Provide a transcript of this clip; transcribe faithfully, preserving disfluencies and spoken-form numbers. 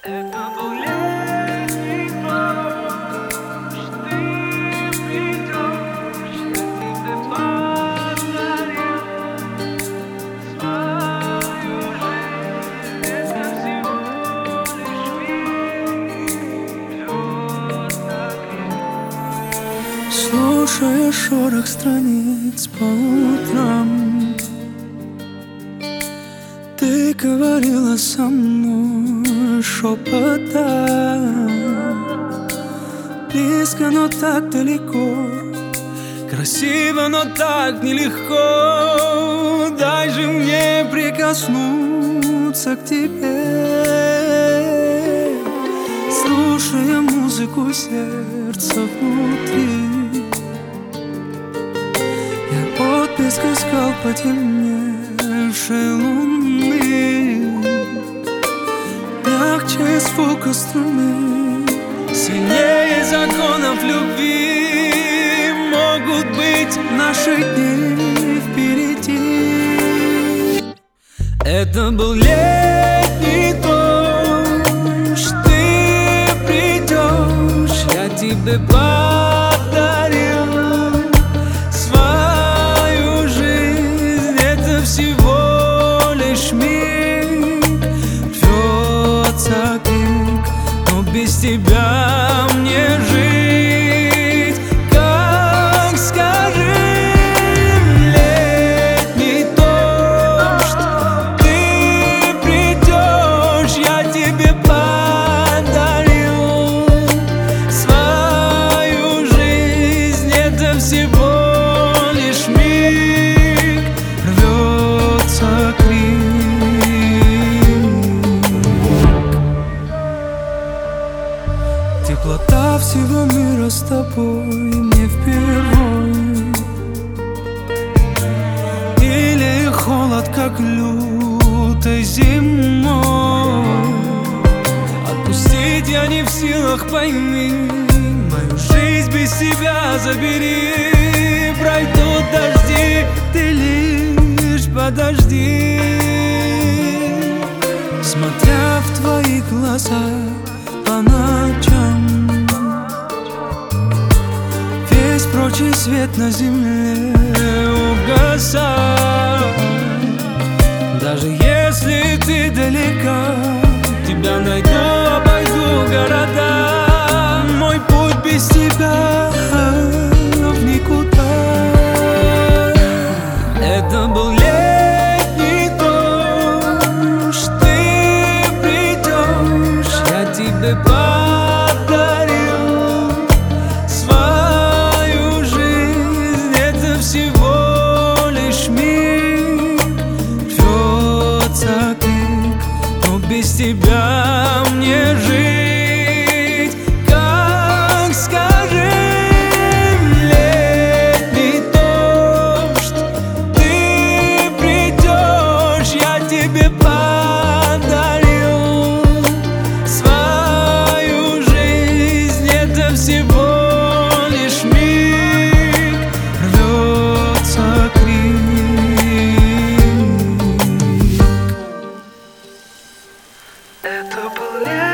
Это был летний дождь, ты придешь, я тебе подарил свою жизнь. Это всего лишь миг, лед на крик. Слушая шорох страниц по утрам, ты говорила со мной шепотом. Близко, но так далеко, красиво, но так нелегко. Дай же мне прикоснуться к тебе, слушая музыку сердца внутри. Я отблеск искал потемневшей луны, мягче звука струны, сильнее законов любви. Могут быть наши дни впереди. Это был летний дождь, ты придешь, я тебе подарил свою жизнь. Это всего лишь миг, рвется крик, но без тебя мне жить. Как, скажи, летний дождь, ты придешь, я тебе подарю свою жизнь. Это всего лишь миг, рвется крик. Теплота всего мира с тобой не впервой, или холод, как лютой зимой. Отпустить я не в силах, пойми, мою жизнь без тебя забери. Пройдут дожди, ты лишь подожди. Смотря в твои глаза по ночам, весь прочий свет на земле угасает. Даже если ты далека, тебя найду, обойду города. Мой путь без тебя в никуда. Это был летний дождь, ты придешь, я тебе подарил свою жизнь. Это всего лишь миг, рвется крик, но без тебя мне жить. Как, скажи, летний дождь, ты придешь, я тебе подарю свою жизнь. Это всего лишь миг, рвется крик. Это был летний